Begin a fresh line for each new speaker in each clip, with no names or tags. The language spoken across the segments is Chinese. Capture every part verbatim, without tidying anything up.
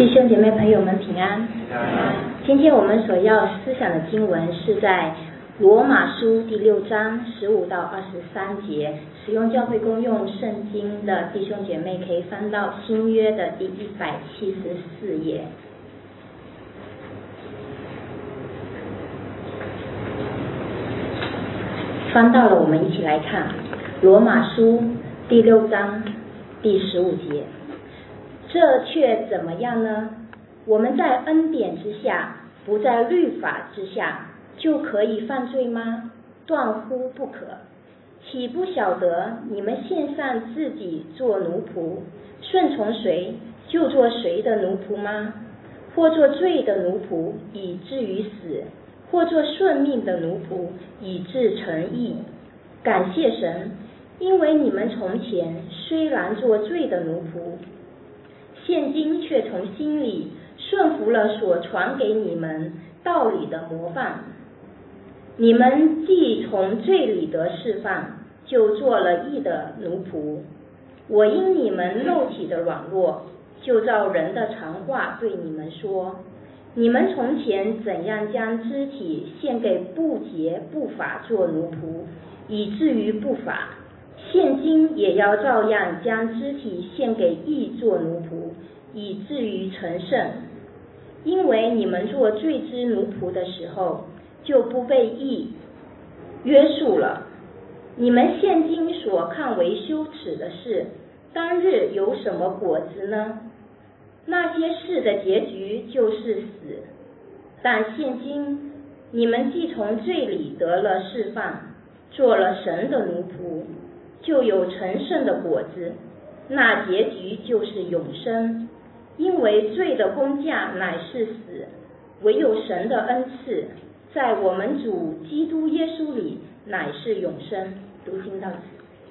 弟兄姐妹朋友们平安。今天我们所要思想的经文是在罗马书第六章十五到二十三节。使用教会公用圣经的弟兄姐妹可以翻到新约的第一百七十四页。翻到了，我们一起来看罗马书第六章第十五节。这却怎么样呢？我们在恩典之下，不在律法之下，就可以犯罪吗？断乎不可。岂不晓得你们献上自己做奴仆，顺从谁就做谁的奴仆吗？或做罪的奴仆，以至于死；或做顺命的奴仆，以致成义。感谢神，因为你们从前虽然做罪的奴仆，现今却从心里顺服了所传给你们道理的模范。你们既从罪里得释放，就做了义的奴仆。我因你们肉体的软弱，就照人的常话对你们说：你们从前怎样将肢体献给不洁不法做奴仆，以至于不法，现今也要照样将肢体献给义做奴仆，以至于成圣。因为你们做罪之奴仆的时候，就不被义约束了。你们现今所看为羞耻的事，当日有什么果子呢？那些事的结局就是死。但现今你们既从罪里得了释放，做了神的奴仆，就有成圣的果子，那结局就是永生。因为罪的工价乃是死，唯有神的恩赐在我们主基督耶稣里乃是永生。读经到此。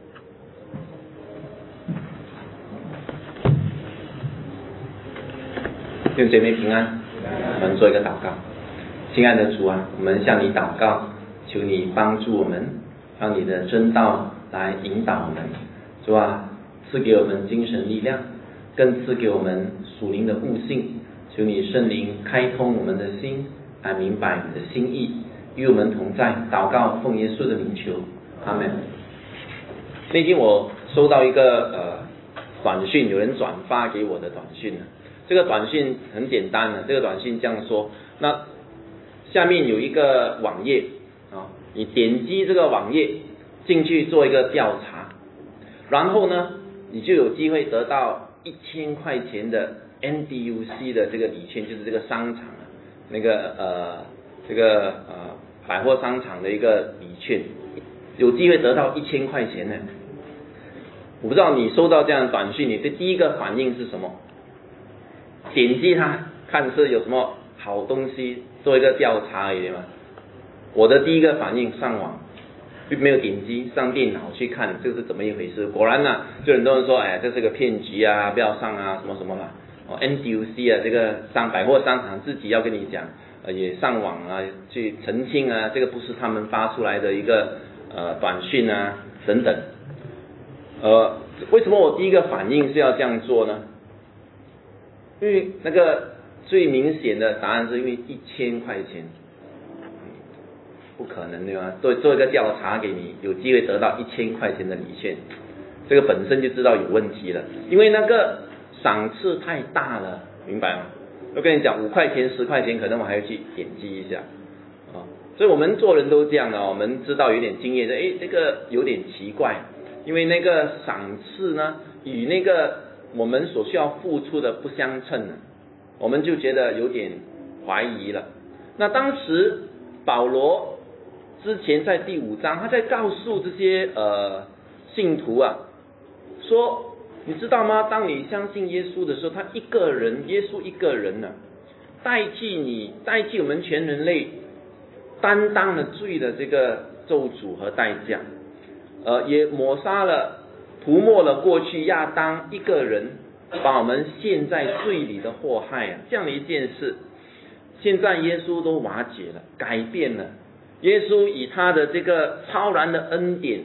弟兄姐妹平安，我们做一个祷告。亲爱的主啊，我们向你祷告，求你帮助我们，让你的真道来引导我们。主啊，赐给我们精神力量，更赐给我们属灵的悟性。求你圣灵开通我们的心，来明白你的心意，与我们同在。祷告奉耶稣的名求，阿们。最近我收到一个呃短讯，有人转发给我的短讯。这个短讯很简单的，这个短讯这样说：那下面有一个网页啊，你点击这个网页进去做一个调查，然后呢，你就有机会得到一千块钱的 N D U C 的这个礼券，就是这个商场啊，那个呃这个呃百货商场的一个礼券，有机会得到一千块钱呢。我不知道你收到这样的短讯，你的第一个反应是什么？点击它看是有什么好东西，做一个调查而已嘛。我的第一个反应上网，并没有点击上电脑去看这是怎么一回事。果然呢、啊，就很多人说，哎，这是个骗局啊，不要上啊，什么什么啦。哦 ，N D U C 啊，这个商百货商场自己要跟你讲，呃，也上网啊去澄清啊，这个不是他们发出来的一个呃短讯啊等等。呃，为什么我第一个反应是要这样做呢？因为那个最明显的答案是因为一千块钱，不可能对吧？做做一个调查给你，有机会得到一千块钱的礼券，这个本身就知道有问题了，因为那个赏赐太大了，明白吗？我跟你讲，五块钱、十块钱，可能我还要去点击一下啊、哦。所以我们做人都这样的，我们知道有点经验的，哎，这个有点奇怪，因为那个赏赐呢，与那个我们所需要付出的不相称呢，我们就觉得有点怀疑了。那当时保罗之前在第五章，他在告诉这些呃信徒啊，说你知道吗？当你相信耶稣的时候，他一个人，耶稣一个人呢、啊，代替你，代替我们全人类担当了罪的这个咒诅和代价，呃，也抹杀了。涂抹了过去亚当一个人把我们陷在罪里的祸害啊，这样的一件事，现在耶稣都瓦解了，改变了。耶稣以他的这个超然的恩典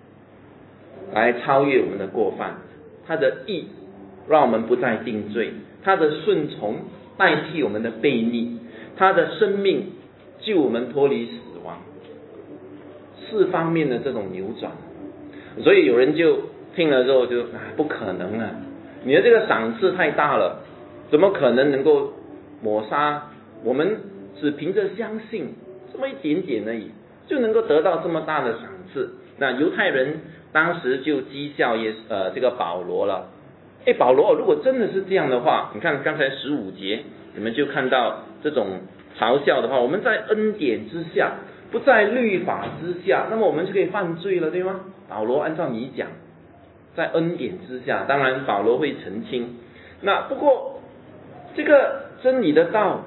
来超越我们的过犯，他的义让我们不再定罪， 他的顺从代替我们的悖逆，他的生命救我们脱离死亡，四方面的这种扭转。所以有人就听了之后就啊，不可能啊，你的这个赏赐太大了，怎么可能能够抹杀我们只凭着相信这么一点点而已就能够得到这么大的赏赐？那犹太人当时就讥笑耶呃这个保罗了。哎，保罗，如果真的是这样的话，你看刚才十五节，你们就看到这种嘲笑的话，我们在恩典之下，不在律法之下，那么我们就可以犯罪了，对吗？保罗按照你讲，在恩典之下，当然保罗会澄清。那不过这个真理的道，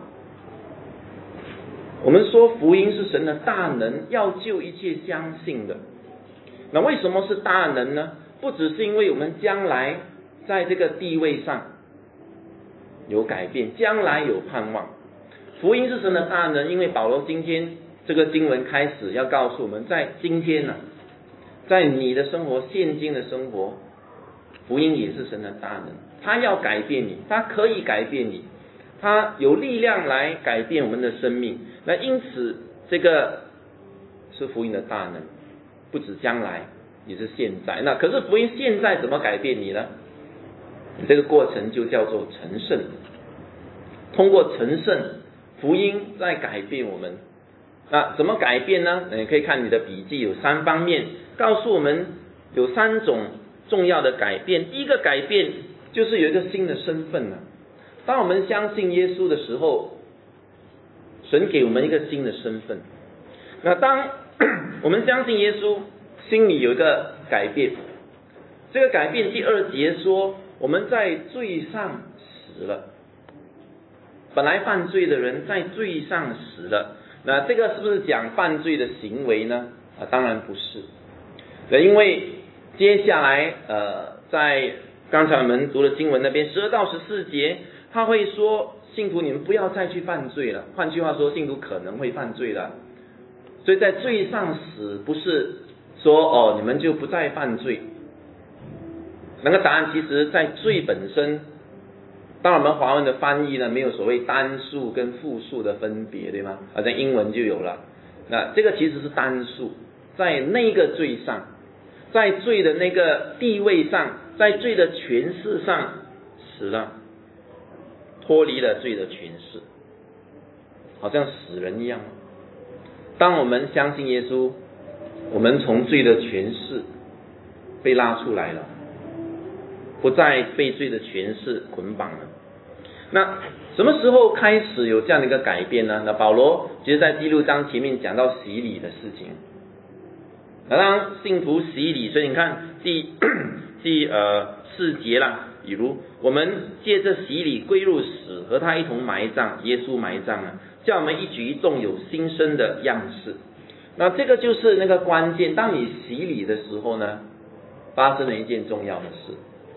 我们说福音是神的大能，要救一切相信的。那为什么是大能呢？不只是因为我们将来在这个地位上有改变，将来有盼望。福音是神的大能，因为保罗今天这个经文开始要告诉我们，在今天呢、啊，在你的生活，现今的生活，福音也是神的大能，他要改变你，他可以改变你，他有力量来改变我们的生命。那因此这个是福音的大能，不止将来也是现在。那可是福音现在怎么改变你呢？这个过程就叫做成圣，通过成圣，福音在改变我们。那怎么改变呢？你可以看你的笔记，有三方面告诉我们有三种重要的改变。第一个改变就是有一个新的身份了。当我们相信耶稣的时候，神给我们一个新的身份。那当我们相信耶稣，心里有一个改变。这个改变第二节说，我们在罪上死了。本来犯罪的人在罪上死了。那这个是不是讲犯罪的行为呢？啊，当然不是。因为接下来呃，在刚才我们读的经文那边十二到十四节，他会说信徒你们不要再去犯罪了。换句话说，信徒可能会犯罪了。所以在罪上死不是说哦你们就不再犯罪。那个答案其实在罪本身，当然我们华文的翻译呢没有所谓单数跟复数的分别，对吗？好像英文就有了。那这个其实是单数，在那个罪上，在罪的那个地位上，在罪的权势上死了，脱离了罪的权势，好像死人一样。当我们相信耶稣，我们从罪的权势被拉出来了，不再被罪的权势捆绑了。那什么时候开始有这样的一个改变呢？那保罗其实在第六章前面讲到洗礼的事情。那当信徒洗礼，所以你看第第呃四节啦，比如我们借着洗礼归入死，和他一同埋葬，耶稣埋葬啊，叫我们一举一动有新生的样式。那这个就是那个关键。当你洗礼的时候呢，发生了一件重要的事。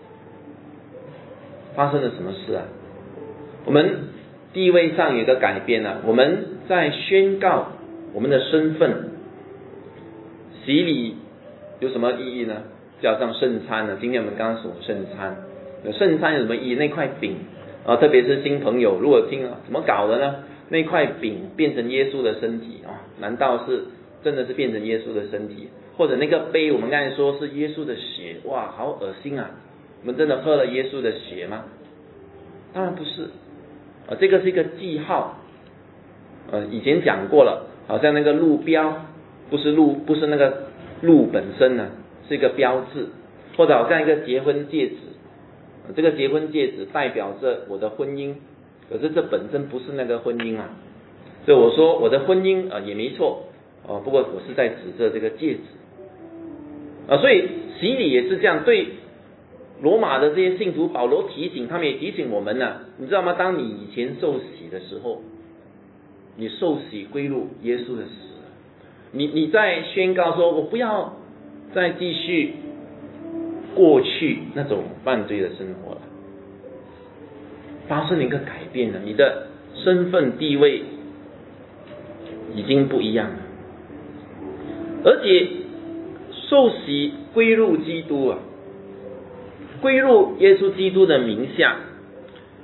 发生了什么事啊？我们地位上有一个改变了、啊，我们在宣告我们的身份。洗礼有什么意义呢？就好像圣餐呢，今天我们刚刚说圣餐，圣餐有什么意义？那块饼啊，特别是新朋友，如果听了怎么搞的呢？那块饼变成耶稣的身体啊？难道是真的是变成耶稣的身体？或者那个杯，我们刚才说是耶稣的血，哇，好恶心啊！我们真的喝了耶稣的血吗？当然不是啊，这个是一个记号。呃，以前讲过了，好像那个路标，不是路，不是那个路本身呢，是一个标志，或者好像一个结婚戒指，这个结婚戒指代表着我的婚姻，可是这本身不是那个婚姻啊。所以我说我的婚姻啊、呃、也没错哦、呃，不过我是在指着这个戒指啊、呃，所以洗礼也是这样。对罗马的这些信徒，保罗提醒他们，也提醒我们呢。你知道吗？当你以前受洗的时候，你受洗归入耶稣的死，你你在宣告说，我不要再继续过去那种犯罪的生活了。发生了一个改变了，你的身份地位已经不一样了，而且受洗归入基督啊。归入耶稣基督的名下，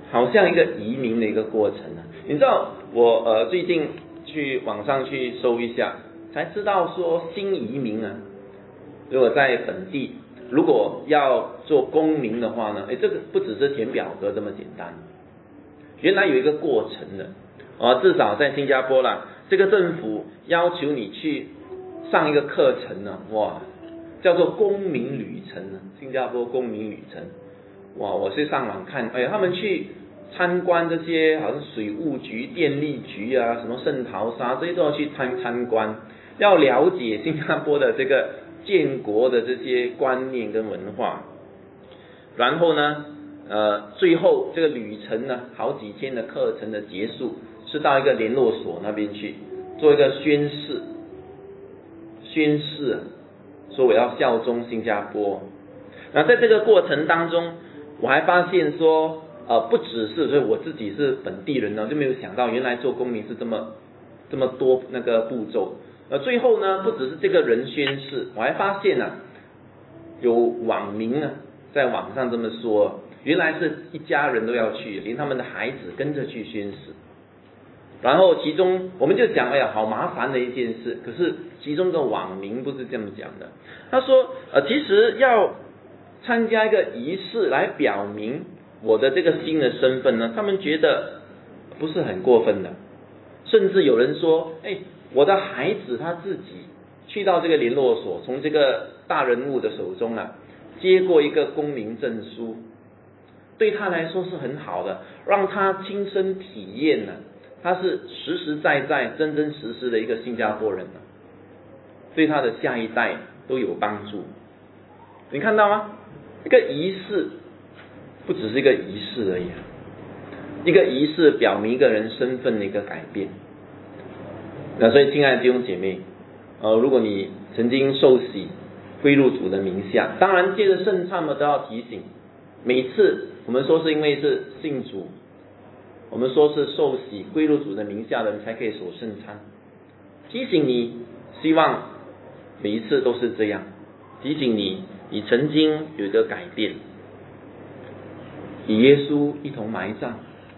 好像一个移民的一个过程啊。你知道我呃最近去网上去搜一下，才知道说新移民啊，如果在本地如果要做公民的话呢，哎，这个不只是填表格这么简单，原来有一个过程的啊，至少在新加坡啦，这个政府要求你去上一个课程呢，哇，叫做公民旅程呢，新加坡公民旅程，哇，我是上网看，哎，他们去参观这些好像水务局、电力局啊，什么圣淘沙这些都要去参参观，要了解新加坡的这个建国的这些观念跟文化，然后呢，呃，最后这个旅程呢，好几天的课程的结束，是到一个联络所那边去做一个宣誓，宣誓说我要效忠新加坡。那在这个过程当中，我还发现说，呃，不只是所以我自己是本地人呢，就没有想到原来做公民是这么这么多那个步骤。呃，最后呢，不只是这个人宣誓，我还发现啊，有网民啊在网上这么说，原来是一家人都要去，连他们的孩子跟着去宣誓。然后其中我们就讲，哎呀，好麻烦的一件事。可是其中的网民不是这么讲的，他说，呃，其实要参加一个仪式来表明我的这个新的身份呢，他们觉得不是很过分的。甚至有人说，哎，我的孩子他自己去到这个联络所，从这个大人物的手中啊，接过一个公民证书，对他来说是很好的，让他亲身体验呢，他是实实在在、真真实实的一个新加坡人呢，对他的下一代都有帮助。你看到吗？一个仪式不只是一个仪式而已，一个仪式表明一个人身份的一个改变。那所以亲爱的弟兄姐妹，呃，如果你曾经受洗归入主的名下，当然借着圣餐嘛都要提醒，每次我们说是因为是信主，我们说是受洗归入主的名下的人才可以守圣餐，提醒你，希望每一次都是这样，提醒你你曾经有一个改变，与耶稣一同埋葬，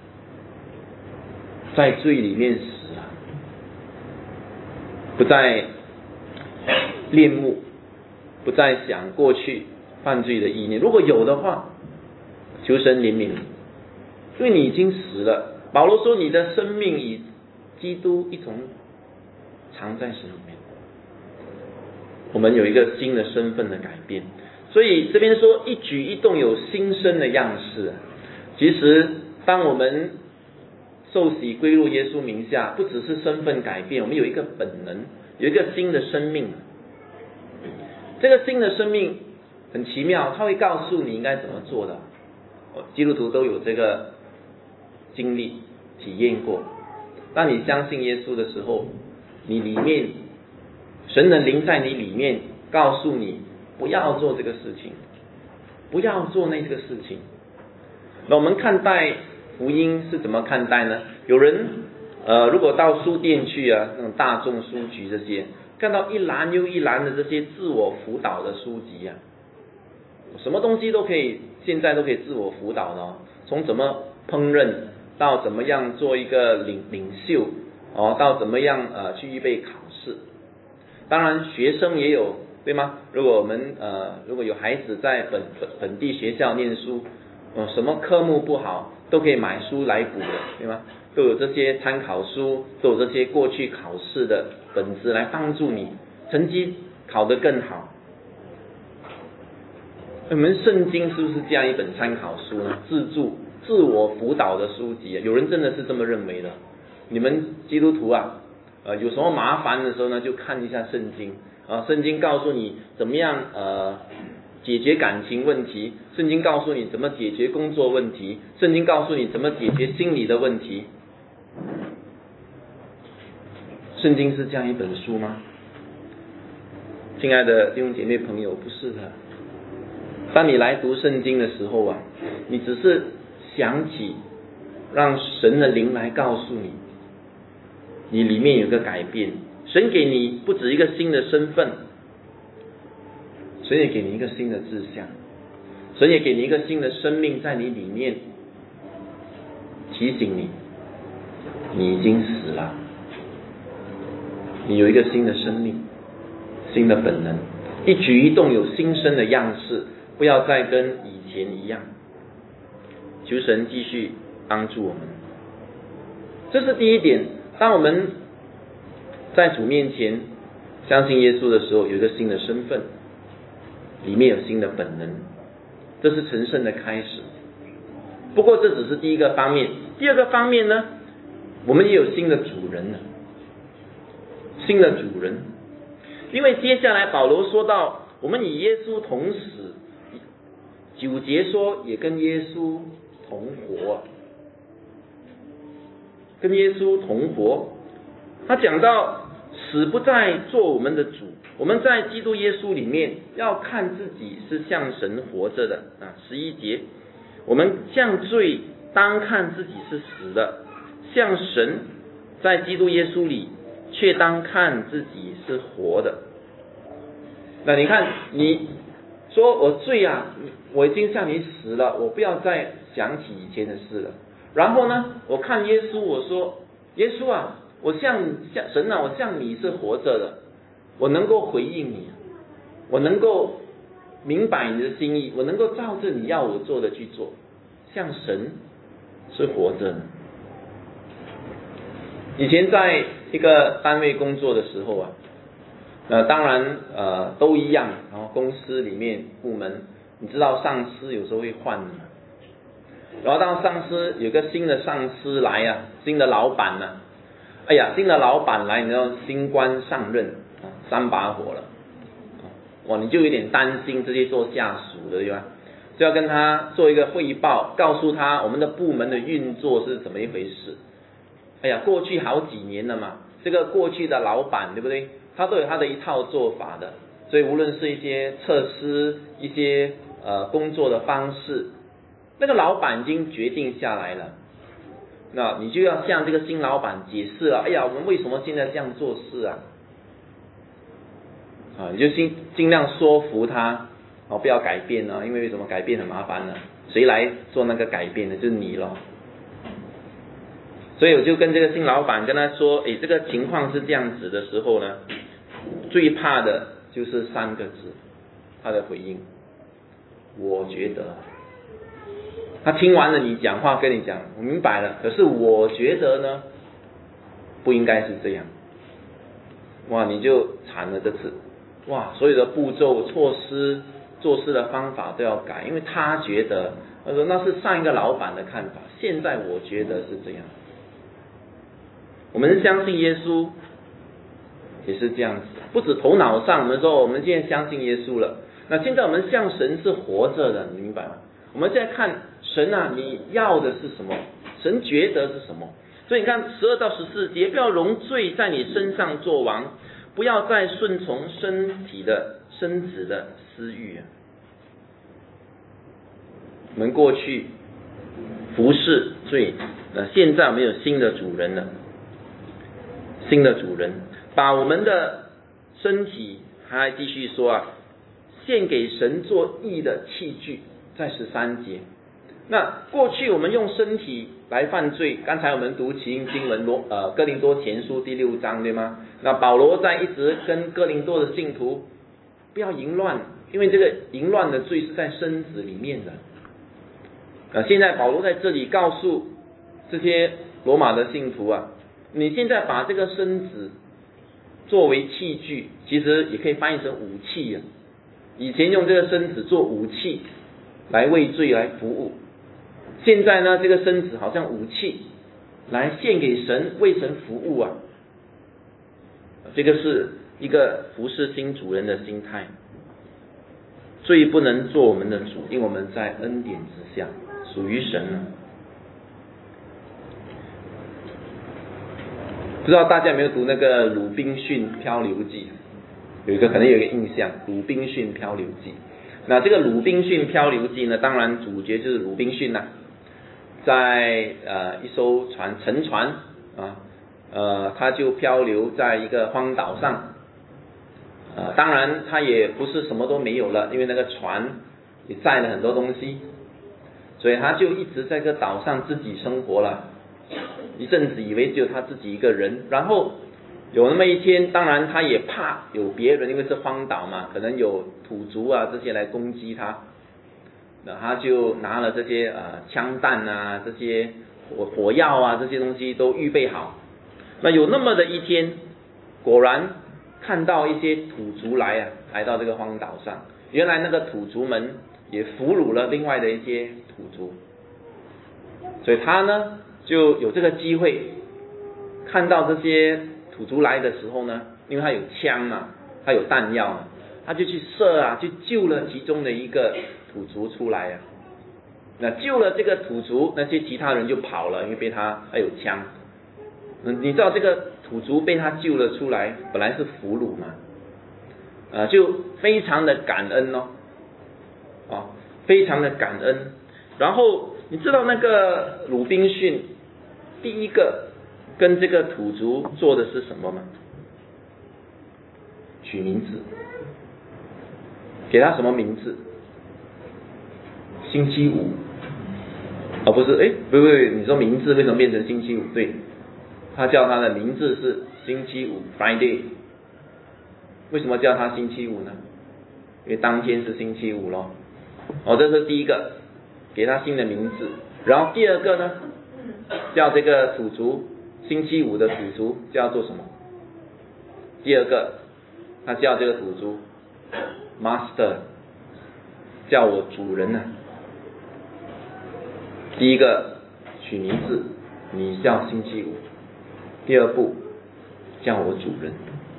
在罪里面死了，不再恋慕，不再想过去犯罪的意念，如果有的话，求神怜悯你，因为你已经死了。保罗说你的生命与基督一同藏在神里面，我们有一个新的身份的改变。所以这边说一举一动有新生的样式，其实当我们受洗归入耶稣名下，不只是身份改变，我们有一个本能，有一个新的生命。这个新的生命很奇妙，它会告诉你应该怎么做的。基督徒都有这个经历体验过。当你相信耶稣的时候，你里面神的灵在你里面告诉你不要做这个事情，不要做那个事情。那我们看待福音是怎么看待呢？有人呃，如果到书店去啊，那种大众书局这些，看到一栏又一栏的这些自我辅导的书籍啊，什么东西都可以，现在都可以自我辅导的哦，从怎么烹饪到怎么样做一个领领袖哦，到怎么样呃去预备考试。当然学生也有，对吗？如果我们呃如果有孩子在本本本地学校念书，呃什么科目不好都可以买书来补的，对吗？都有这些参考书，都有这些过去考试的本子来帮助你成绩考得更好。我们圣经是不是这样一本参考书呢？自助自我辅导的书籍，有人真的是这么认为的。你们基督徒啊，呃，有什么麻烦的时候呢，就看一下圣经啊。圣经告诉你怎么样呃解决感情问题，圣经告诉你怎么解决工作问题，圣经告诉你怎么解决心理的问题。圣经是这样一本书吗？亲爱的弟兄姐妹朋友，不是的。当你来读圣经的时候啊，你只是想起让神的灵来告诉你，你里面有个改变，神给你不止一个新的身份，神也给你一个新的志向，神也给你一个新的生命在你里面， 提醒你，你已经死了，你有一个新的生命，新的本能，一举一动有新生的样式，不要再跟以前一样。求神继续帮助我们。这是第一点，当我们在主面前相信耶稣的时候，有一个新的身份，里面有新的本能，这是成圣的开始。不过这只是第一个方面，第二个方面呢，我们也有新的主人了，新的主人。因为接下来保罗说到，我们与耶稣同死，九节说也跟耶稣同活，跟耶稣同活。他讲到死不再做我们的主，我们在基督耶稣里面要看自己是向神活着的啊。十一节，我们向罪当看自己是死的，向神在基督耶稣里却当看自己是活的。那你看，你说我罪啊，我已经向你死了，我不要再想起以前的事了。然后呢，我看耶稣，我说耶稣啊，我向向神啊，我向你是活着的，我能够回应你，我能够明白你的心意，我能够照着你要我做的去做，向神是活着的。以前在一个单位工作的时候啊，呃，当然呃都一样，然后公司里面部门，你知道上司有时候会换的嘛，然后当上司有个新的上司来啊，新的老板呢、啊，哎呀，新的老板来，你知道新官上任啊，三把火了，哇，你就有点担心这些做下属的，对吧？就要跟他做一个汇报，告诉他我们的部门的运作是怎么一回事。哎呀，过去好几年了嘛，这个过去的老板对不对？他都有他的一套做法的，所以无论是一些测试、一些呃工作的方式，那个老板已经决定下来了，那你就要向这个新老板解释了。哎呀，我们为什么现在这样做事啊？啊，你就尽尽量说服他，哦，不要改变啊，因为为什么改变很麻烦呢？谁来做那个改变呢？就是你咯。所以我就跟这个新老板跟他说，诶，这个情况是这样子的时候呢，最怕的就是三个字，他的回应，我觉得。他听完了你讲话，跟你讲，我明白了，可是我觉得呢，不应该是这样。哇，你就惨了这次，哇，所有的步骤、措施、做事的方法都要改，因为他觉得，他说那是上一个老板的看法，现在我觉得是这样。我们相信耶稣也是这样子，不止头脑上我们说我们现在相信耶稣了，那现在我们向神是活着的，你明白吗？我们现在看神啊，你要的是什么？神觉得是什么？所以你看十二到十四节，不要容罪在你身上作王，不要再顺从身体的身子的私欲啊。我们过去服侍罪，那现在我们有新的主人了。新的主人把我们的身体，还继续说啊，献给神做义的器具，在十三节。那过去我们用身体来犯罪，刚才我们读起因经文罗呃哥林多前书第六章，对吗？那保罗在一直跟哥林多的信徒不要淫乱，因为这个淫乱的罪是在身子里面的。呃，现在保罗在这里告诉这些罗马的信徒啊，你现在把这个身子作为器具，其实也可以翻译成武器啊。以前用这个身子做武器来为罪来服务，现在呢，这个身子好像武器来献给神，为神服务啊。这个是一个服侍新主人的心态。罪不能做我们的主，因为我们在恩典之下，属于神啊。不知道大家有没有读那个《鲁滨逊漂流记》？有一个可能有一个印象，《鲁滨逊漂流记》。那这个《鲁滨逊漂流记》呢，当然主角就是鲁滨逊啦，在呃一艘船沉船啊，呃他就漂流在一个荒岛上，呃当然他也不是什么都没有了，因为那个船也载了很多东西。 所以他就一直在这个岛上自己生活了，一阵子以为只有他自己一个人，然后有那么一天，当然他也怕有别人，因为是荒岛嘛，可能有土族啊这些来攻击他，那他就拿了这些呃枪弹啊，这些火火药啊，这些东西都预备好。那有那么的一天，果然看到一些土族来啊，来到这个荒岛上，原来那个土族们也俘虏了另外的一些土族，所以他呢就有这个机会看到这些土族来的时候呢，因为他有枪啊，他有弹药啊，他就去射啊，去救了其中的一个土族出来啊。那救了这个土族，那些其他人就跑了，因为被他还有枪。你知道这个土族被他救了出来，本来是俘虏嘛，啊，就非常的感恩哦，啊，非常的感恩。然后你知道那个鲁滨逊第一个跟这个土族做的是什么吗？取名字，给他什么名字？星期五，哦，不是，哎，不不，你说名字为什么变成星期五？对，他叫他的名字是星期五 Friday。 为什么叫他星期五呢？因为当天是星期五咯。哦，这是第一个，给他新的名字。然后第二个呢，叫这个土族星期五的土族叫做什么？第二个，他叫这个土族 Master， 叫我主人啊。第一个取名字，你叫星期五。第二步，叫我主人，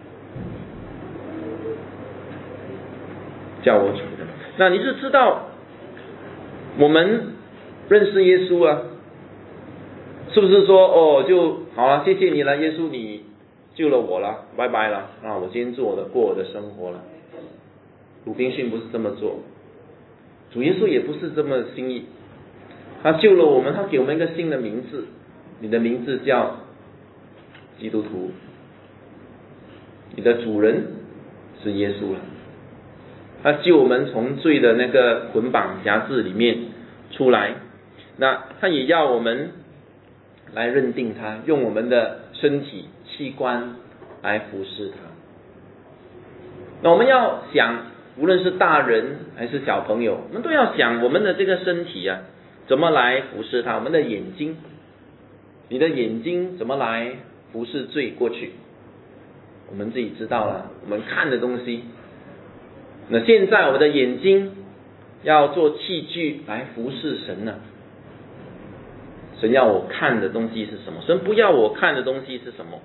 叫我主人。那你是知道我们认识耶稣啊，是不是说哦就好了，谢谢你了，耶稣你救了我了，拜拜了啊，我今天做我的过我的生活了。鲁滨逊不是这么做，主耶稣也不是这么心意，他救了我们，他给我们一个新的名字，你的名字叫基督徒，你的主人是耶稣了，他救我们从罪的那个捆绑辖制里面出来，那他也要我们来认定他，用我们的身体器官来服侍他。那我们要想，无论是大人还是小朋友，我们都要想我们的这个身体啊，怎么来服侍他。我们的眼睛，你的眼睛怎么来服侍罪过去？我们自己知道了，我们看的东西。那现在我们的眼睛要做器具来服侍神呢、啊？神要我看的东西是什么？神不要我看的东西是什么？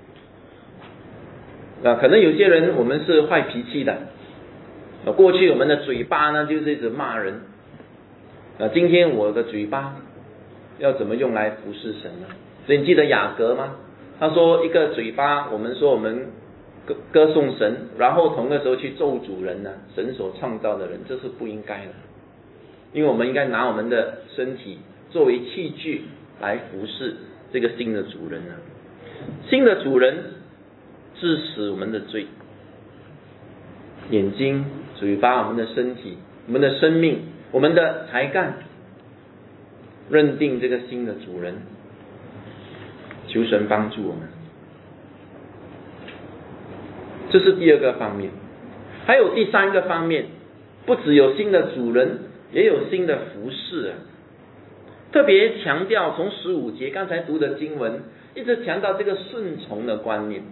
那可能有些人我们是坏脾气的，过去我们的嘴巴呢就是一直骂人，那今天我的嘴巴要怎么用来服侍神呢？所以你记得雅各吗？他说一个嘴巴，我们说我们歌歌颂神，然后同个时候去咒主人呢，神所创造的人，这是不应该的，因为我们应该拿我们的身体作为器具来服侍这个新的主人呢。新的主人治死我们的罪，眼睛、嘴巴、我们的身体、我们的生命、我们的才干，认定这个新的主人，求神帮助我们。这是第二个方面。还有第三个方面，不只有新的主人，也有新的服侍啊。特别强调从十五节刚才读的经文，一直强调这个顺从的观念。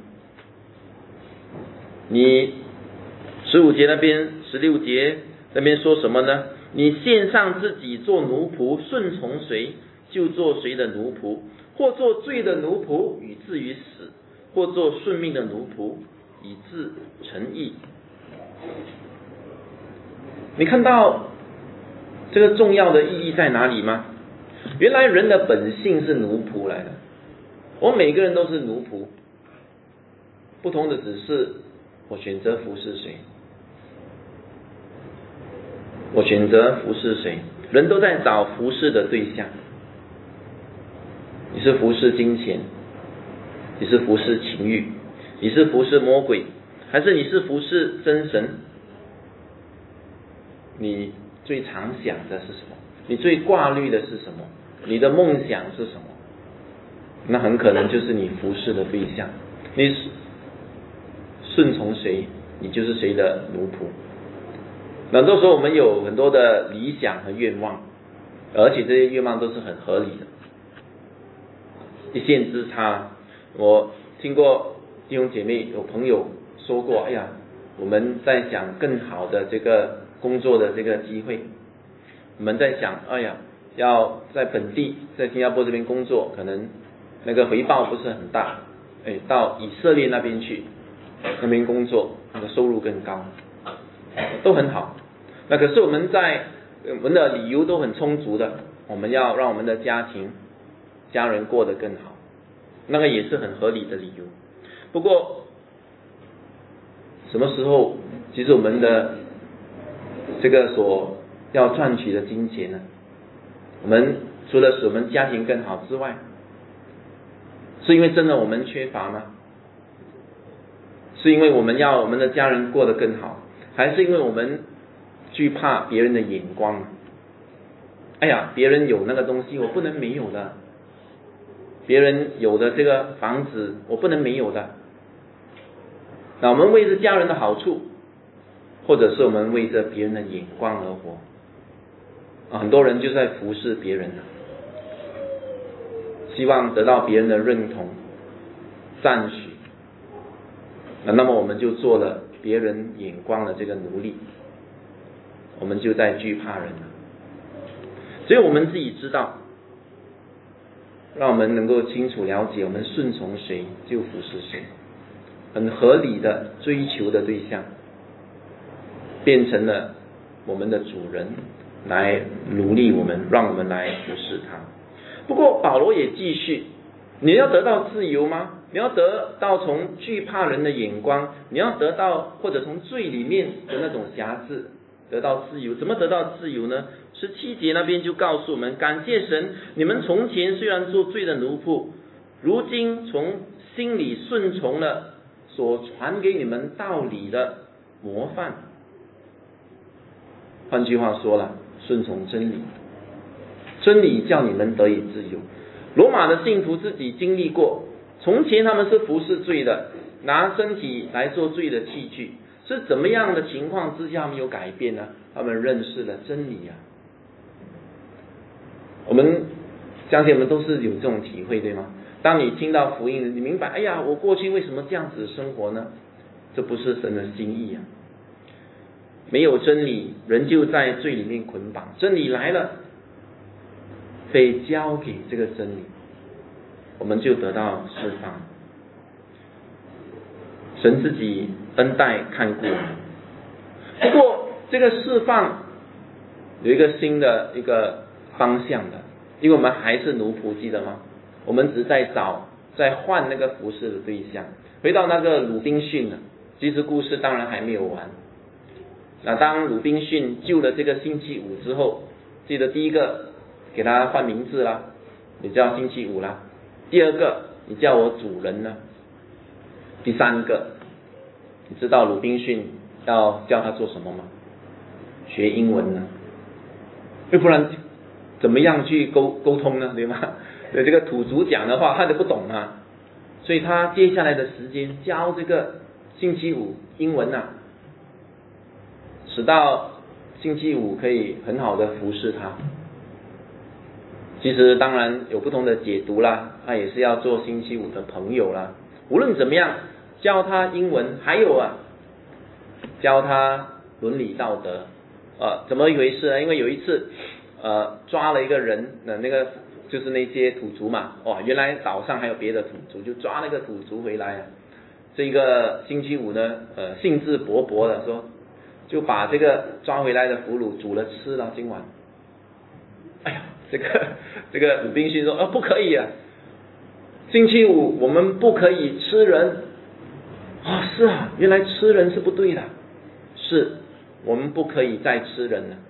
你十五节那边、十六节那边说什么呢？你献上自己做奴仆，顺从谁就做谁的奴仆，或做罪的奴仆，以至于死；或做顺命的奴仆，以致成义。你看到这个重要的意义在哪里吗？原来人的本性是奴仆来的，我们每个人都是奴仆，不同的只是我选择服侍谁，我选择服侍谁。人都在找服侍的对象，你是服侍金钱，你是服侍情欲，你是服侍魔鬼，还是你是服侍真神？你最常想的是什么？ 你最挂虑的是什么？你的梦想是什么？那很可能就是你服侍的对象。你顺从谁，你就是谁的奴仆。很多时候我们有很多的理想和愿望，而且这些愿望都是很合理的，一线之差。我听过弟兄姐妹有朋友说过，哎呀，我们在想更好的这个工作的这个机会，我们在想，哎呀，要在本地在新加坡这边工作，可能那个回报不是很大，哎，到以色列那边去，那边工作，那个收入更高，都很好。那可是我们在我们的理由都很充足的，我们要让我们的家庭家人过得更好，那个也是很合理的理由。不过什么时候其实我们的这个所要赚取的金钱呢，我们除了使我们家庭更好之外，是因为真的我们缺乏吗？是因为我们要我们的家人过得更好，还是因为我们惧怕别人的眼光？哎呀，别人有那个东西我不能没有的，别人有的这个房子我不能没有的。那我们为着家人的好处，或者是我们为着别人的眼光而活啊，很多人就在服侍别人，希望得到别人的认同赞许，那么我们就做了别人眼光的这个奴隶，我们就在惧怕人了。只有我们自己知道，让我们能够清楚了解，我们顺从谁就服侍谁，很合理的追求的对象，变成了我们的主人，来奴隶我们，让我们来服侍他。不过保罗也继续，你要得到自由吗？你要得到从惧怕人的眼光，你要得到或者从罪里面的那种辖制得到自由。怎么得到自由呢？十七节那边就告诉我们，感谢神，你们从前虽然做罪的奴仆，如今从心里顺从了所传给你们道理的模范。换句话说了，顺从真理，真理叫你们得以自由。罗马的信徒自己经历过，从前他们是服侍罪的，拿身体来做罪的器具，是怎么样的情况之下他们有改变呢？他们认识了真理啊。我们相信我们都是有这种体会，对吗？当你听到福音，你明白，哎呀，我过去为什么这样子生活呢？这不是神的心意啊。没有真理，人就在罪里面捆绑，真理来了，被交给这个真理，我们就得到释放。神自己恩待看顾我们。不过这个释放有一个新的一个方向的，因为我们还是奴仆，记得吗？我们只是在找在换那个服侍的对象。回到那个鲁滨逊呢，其实故事当然还没有完。那当鲁滨逊救了这个星期五之后，记得第一个给他换名字啦，你叫星期五啦。第二个，你叫我主人呢。第三个，你知道鲁滨逊要叫他做什么吗？学英文呢，要不然怎么样去沟沟通呢？对吗？对，这个土族讲的话他都不懂啊，所以他接下来的时间教这个星期五英文啊，使到星期五可以很好的服侍他。其实当然有不同的解读啦，他也是要做星期五的朋友啦。无论怎么样，教他英文，还有啊，教他伦理道德。呃，怎么一回事呢？因为有一次，呃，抓了一个人，那那个就是那些土族嘛，哇，原来岛上还有别的土族，就抓那个土族回来啊。这个星期五呢，呃，兴致勃勃的说，就把这个抓回来的俘虏煮了吃了今晚。哎呀，这个这个鲁滨逊说，呃，不可以啊，星期五我们不可以吃人。啊、哦，是啊，原来吃人是不对的，是我们不可以再吃人了。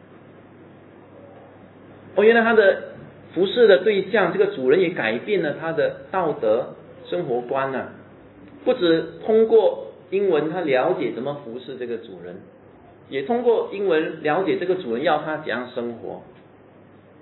哦，原来他的服侍的对象，这个主人也改变了他的道德生活观啊，不止通过英文他了解怎么服侍这个主人，也通过英文了解这个主人要他怎样生活。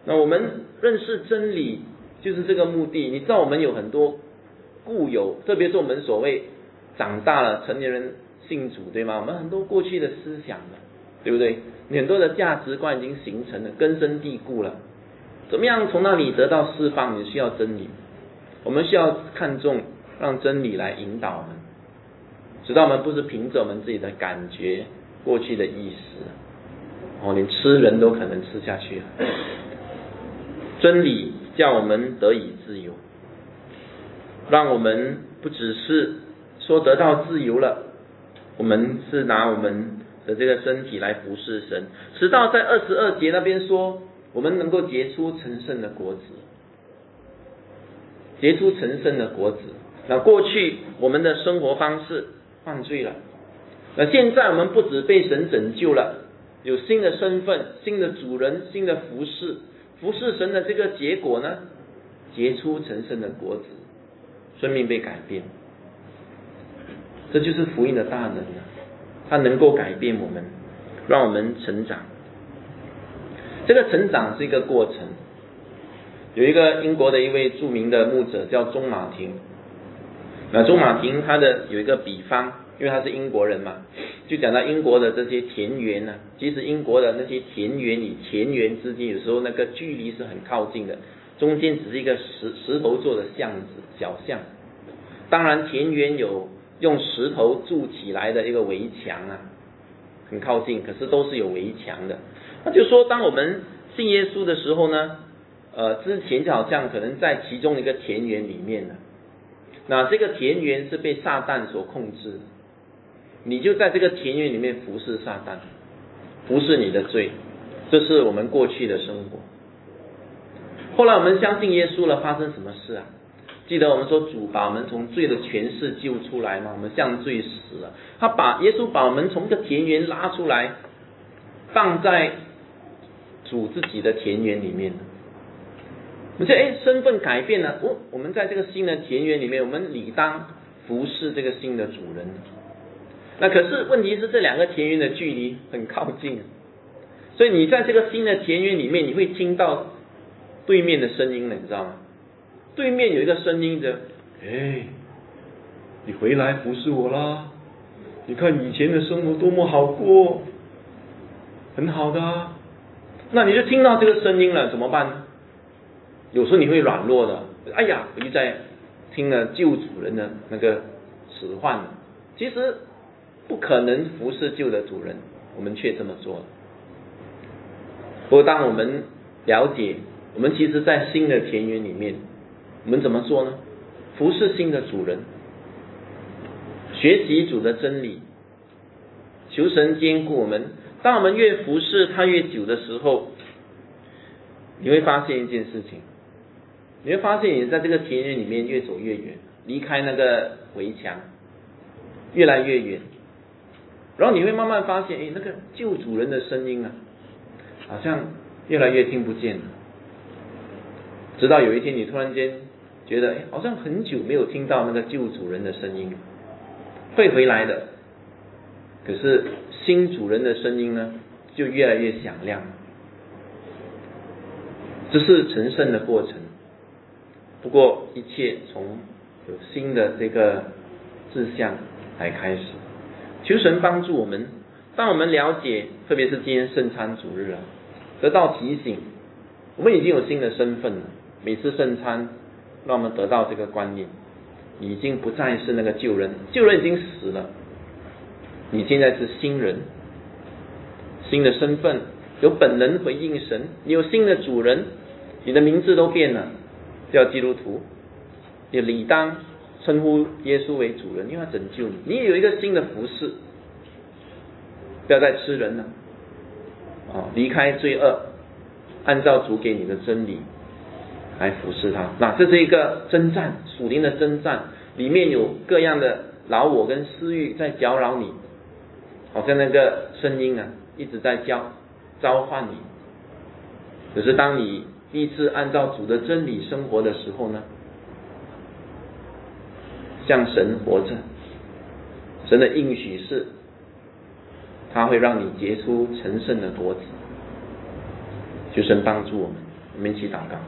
那我们认识真理就是这个目的。你知道我们有很多固有，特别是我们所谓长大了成年人信主，对吗？我们很多过去的思想了，对不对？很多的价值观已经形成了，根深蒂固了。怎么样从那里得到释放？你需要真理，我们需要看重让真理来引导我们，直到我们不是凭着我们自己的感觉过去的意识，哦，连吃人都可能吃下去了。真理叫我们得以自由，让我们不只是说得到自由了，我们是拿我们的这个身体来服侍神，直到在二十二节那边说我们能够结出成圣的果子，结出成圣的果子。那过去我们的生活方式犯罪了，那现在我们不只被神拯救了，有新的身份、新的主人、新的服侍，服侍神的这个结果呢，结出成圣的果子，生命被改变。这就是福音的大能啊，它能够改变我们，让我们成长。这个成长是一个过程。有一个英国的一位著名的牧者叫钟马婷，那钟马婷他的有一个比方，因为他是英国人嘛，就讲到英国的这些田园呢、啊，其实英国的那些田园与田园之间有时候那个距离是很靠近的，中间只是一个石石头做的巷子小巷。当然田园有用石头筑起来的一个围墙啊，很靠近，可是都是有围墙的。那就说当我们信耶稣的时候呢，呃，之前就好像可能在其中一个田园里面呢，那这个田园是被撒旦所控制的，你就在这个田园里面服侍撒旦，服侍你的罪，这是我们过去的生活。后来我们相信耶稣了，发生什么事啊？记得我们说主把我们从罪的权势救出来嘛，我们向罪死了，他把耶稣把我们从这个田园拉出来，放在主自己的田园里面。我们说哎，身份改变了，哦，我们在这个新的田园里面，我们理当服侍这个新的主人。那可是问题是这两个田园的距离很靠近，所以你在这个新的田园里面，你会听到对面的声音了，你知道吗？对面有一个声音的，哎，你回来服侍我啦，你看以前的生活多么好过，很好的啊。那你就听到这个声音了，怎么办呢？有时候你会软弱的，哎呀，我就在听了旧主人的那个使唤了。其实不可能服侍旧的主人，我们却这么做了。不过当我们了解，我们其实在新的田园里面，我们怎么做呢？服侍新的主人，学习主的真理，求神坚固我们。当我们越服侍他越久的时候，你会发现一件事情，你会发现你在这个田园里面越走越远，离开那个围墙越来越远，然后你会慢慢发现，哎，那个旧主人的声音啊，好像越来越听不见了。直到有一天你突然间觉得，哎，好像很久没有听到那个旧主人的声音，会回来的。可是新主人的声音呢，就越来越响亮。这是成圣的过程。不过一切从有新的这个志向来开始。求神帮助我们，当我们了解，特别是今天圣餐主日啊，得到提醒，我们已经有新的身份了。每次圣餐让我们得到这个观念，你已经不再是那个旧人，旧人已经死了，你现在是新人，新的身份，有本能回应神，你有新的主人，你的名字都变了，叫基督徒，你理当称呼耶稣为主人，因为他拯救你，你也有一个新的服侍，不要再吃人了，哦，离开罪恶，按照主给你的真理来服侍他。那这是一个征战，属灵的征战，里面有各样的老我跟私欲在搅扰你，好像那个声音啊一直在叫召唤你。可是当你第一次按照主的真理生活的时候呢，向神活着，神的应许是他会让你结出成圣的果子。求神帮助我们。 我们一起祷告。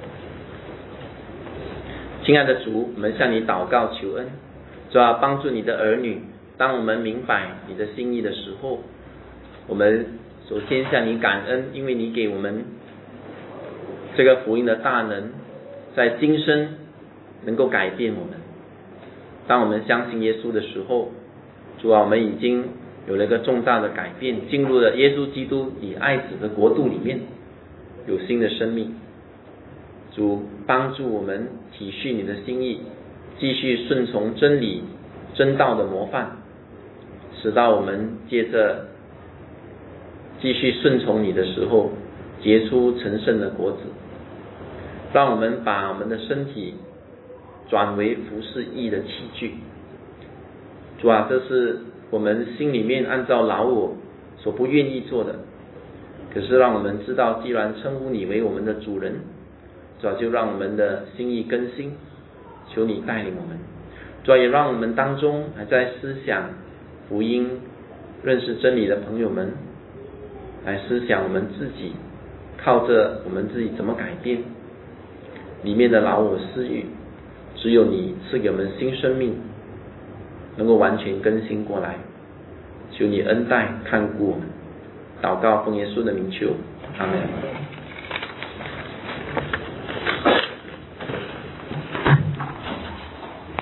亲爱的主，我们向你祷告求恩，主啊，帮助你的儿女，当我们明白你的心意的时候，我们首先向你感恩，因为你给我们这个福音的大能，在今生能够改变我们。当我们相信耶稣的时候，主啊，我们已经有了一个重大的改变，进入了耶稣基督以爱子的国度里面，有新的生命。主帮助我们体恤你的心意，继续顺从真理真道的模范，使到我们接着继续顺从你的时候，结出成圣的果子。让我们把我们的身体转为服侍义的器具。主啊，这是我们心里面按照老我所不愿意做的，可是让我们知道，既然称呼你为我们的主人，主啊，就让我们的心意更新，求你带领我们。主啊，也让我们当中还在思想福音、认识真理的朋友们，来思想我们自己，靠着我们自己怎么改变里面的老我私欲，只有你赐给我们新生命，能够完全更新过来。求你恩待看顾我们，祷告奉耶稣的名求，阿们。